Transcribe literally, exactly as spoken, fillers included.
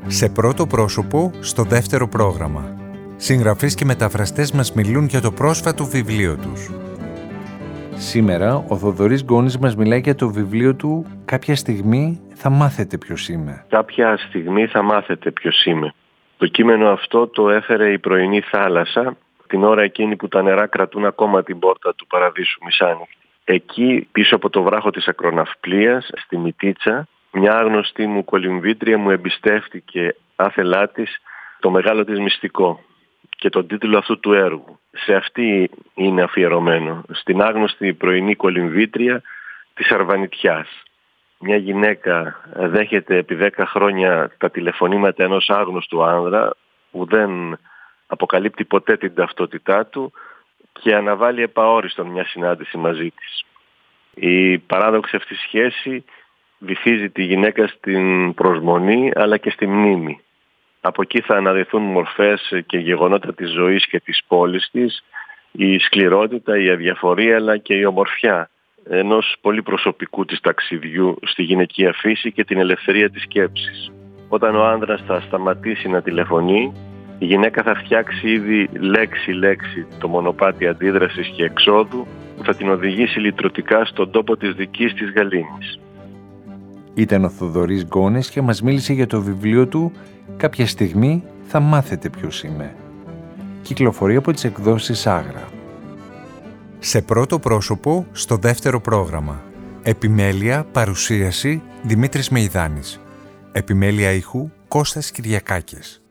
Σε πρώτο πρόσωπο, στο δεύτερο πρόγραμμα. Συγγραφείς και μεταφραστές μας μιλούν για το πρόσφατο βιβλίο τους. Σήμερα, ο Θοδωρής Γκόνης μας μιλάει για το βιβλίο του «Κάποια στιγμή θα μάθετε ποιος είμαι». Κάποια στιγμή θα μάθετε ποιος είμαι. Το κείμενο αυτό το έφερε η πρωινή θάλασσα, την ώρα εκείνη που τα νερά κρατούν ακόμα την πόρτα του παραδείσου μισάνυχτη. Εκεί, πίσω από το βράχο της Ακροναυπλίας, στη Μυτίτσα, μια άγνωστη μου κολυμβήτρια μου εμπιστεύτηκε άθελά της το μεγάλο της μυστικό και τον τίτλο αυτού του έργου. Σε αυτή είναι αφιερωμένο, στην άγνωστη πρωινή κολυμβήτρια της Αρβανιτιάς. Μια γυναίκα δέχεται επί δέκα χρόνια τα τηλεφωνήματα ενός άγνωστου άνδρα που δεν αποκαλύπτει ποτέ την ταυτότητά του και αναβάλει επαόριστον μια συνάντηση μαζί της. Η παράδοξη αυτή σχέση βυθίζει τη γυναίκα στην προσμονή αλλά και στη μνήμη. Από εκεί θα αναδυθούν μορφές και γεγονότα της ζωής και της πόλης της, η σκληρότητα, η αδιαφορία αλλά και η ομορφιά ενός πολύ προσωπικού της ταξιδιού στη γυναικεία φύση και την ελευθερία της σκέψης. Όταν ο άνδρας θα σταματήσει να τηλεφωνεί, η γυναίκα θα φτιάξει ήδη λέξη-λέξη το μονοπάτι αντίδρασης και εξόδου που θα την οδηγήσει λυτρωτικά στον τόπο της δικής της γαλήνης. Ήταν ο Θοδωρής Γκόνης και μας μίλησε για το βιβλίο του «Κάποια στιγμή θα μάθετε ποιος είμαι». Κυκλοφορεί από τις εκδόσεις Άγρα. Σε πρώτο πρόσωπο, στο δεύτερο πρόγραμμα. Επιμέλεια, παρουσίαση, Δημήτρης Μεϊδάνης. Επιμέλεια ήχου, Κώστας Κυριακάκης.